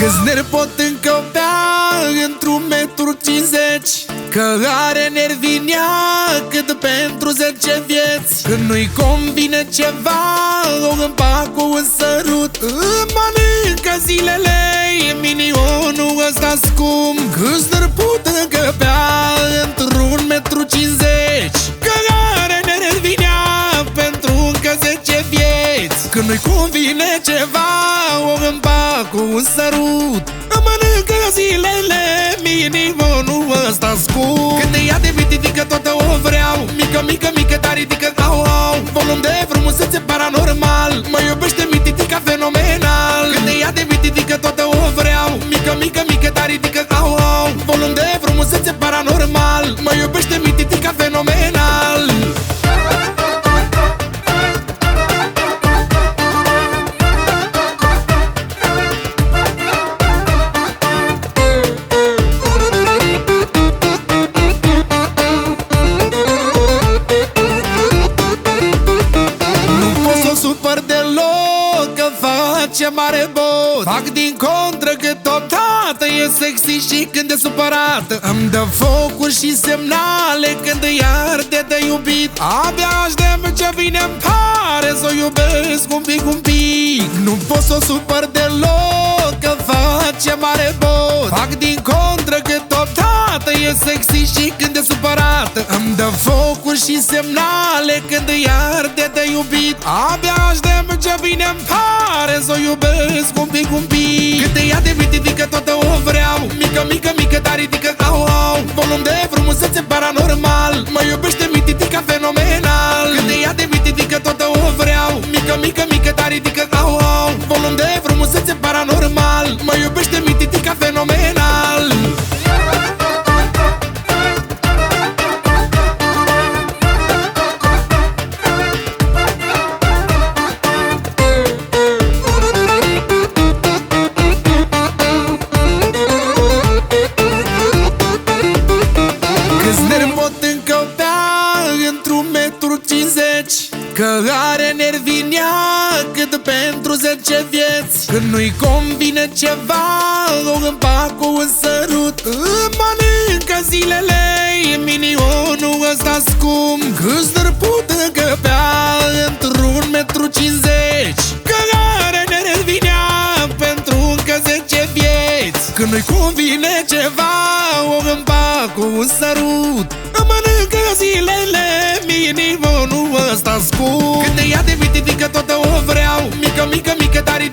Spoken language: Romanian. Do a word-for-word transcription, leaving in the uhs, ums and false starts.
Câți nervi pot încăpea într-un metru cincizeci, că are nervi în ea cât pentru zece vieți. Când nu-i convine ceva, o împac cu un sărut. Îmi mănâncă zilele minionul ăsta scump. Câți nervi pot încăpea într-un metru cincizeci, că are nervi în ea pentru încă zece vieți. Când nu-i convine ceva, o împac cu un sărut. Îmi mănâncă zilele minionul ăsta scump. Când te ia de vititică toată o vreau, mică, mică, mică, dar ridică au, au. Volum de frumusețe paranormal, mă iubește mititica fenomenal. Când te ia de vititică toată o vreau, mică, mică, mică, dar ridică au, au. Volum de frumusețe paranormal, mă iubește mititica fenomenal. Supăr deloc că face mare bot. Fac din contră că totodată e sexy și când e supărată. Îmi dă focuri și semnale când îi arde de iubit. Abia aștept ce vine-mi pare să o iubesc un pic, un pic. Nu pot să o supăr deloc că face mare bot. Fac din contră că totodată e sexy și când e supărată. Îmi dă focuri și semnale când îi arde de iubit. Abia aștept ce vine-mi pare să o iubesc un pic, un pic. Când te ia de vititică toată o vreau, mică, mică, mică, dar ridică au, au. Volum de frumusețe paranormal, mă iubește mititica fenomenal. Când te ia de vititică toată o vreau, mică, mică, mică, dar ridică au, au. Volum de frumusețe paranormal, mă iubește mititica fenomenal. Într-un metru cincizeci, că are nervi în ea cât pentru zece vieți. Când nu-i convine ceva, o împac cu un sărut. Îmi mănâncă zilele minionul ăsta scump. Câți nervi pot încăpea într-un metru cincizeci, că are nervi în ea pentru încă zece vieți. Când nu-i convine ceva, o împac cu un sărut. Îmi mănâncă zilele minionul ăsta scump. Când te ia de vititică toată o vreau, mică, mică, mică, dar